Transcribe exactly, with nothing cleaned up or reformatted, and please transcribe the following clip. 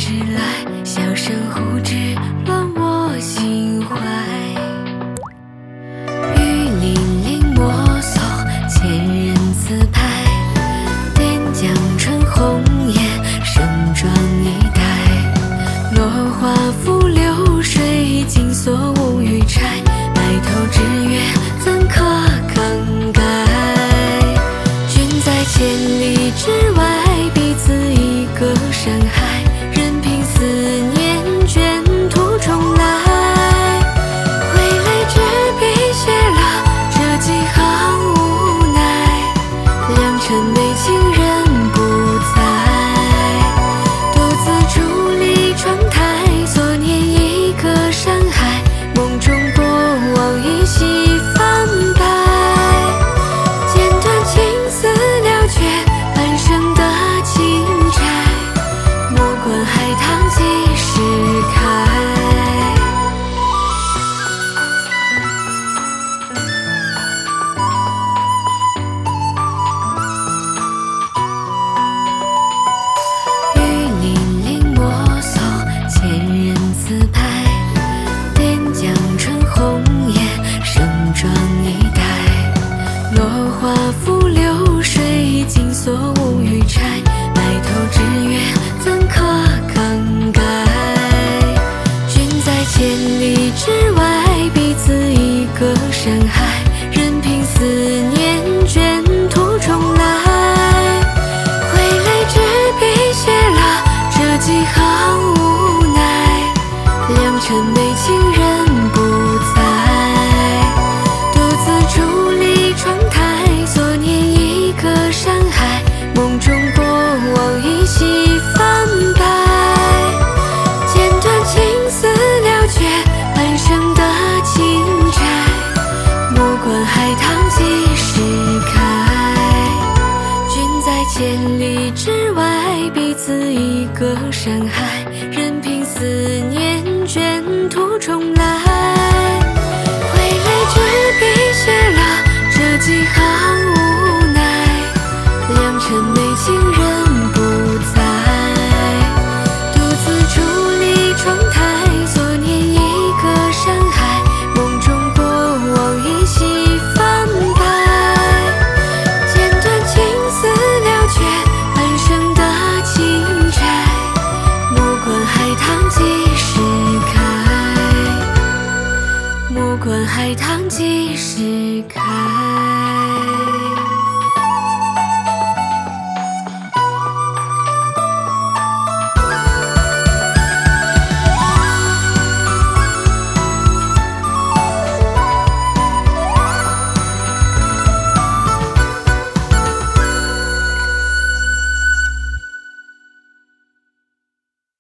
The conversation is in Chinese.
时来，笑声呼之乱我心怀。玉泠泠墨送千人自拍，点江春红颜盛装一代。落花浮流水，金锁无语钗。白头之约怎可更改？君在千里之外，彼此一个山海。任凭思念卷土重来，挥泪执笔写了这几行无奈。良辰美景人不在，独自伫立窗台，所念一个山海。梦中过往依稀翻白，剪断青丝了却半生的情债。莫管海棠几时开。玉泠泠墨送千人自拍，点江春红颜盛装一代。落花浮流水，金锁无语钗。白头之约怎可更改？君在千里之外，彼此一个山海。任凭思念卷土重来，挥泪执笔写了这几行无奈。良辰美景人不在，独自伫立窗台，所念一个山海。梦中过往依稀翻白，剪断青丝了却半生的情债。莫管海棠几时开，君在千里之外，彼此一个山海。任凭思念卷土重来，挥泪执笔写了这几行无奈。良辰美景人不在，独自伫立窗台，所念一个山海。梦中过往依稀翻白，剪断青丝了却半生的情债。莫管海棠几时开，莫管海棠几时开。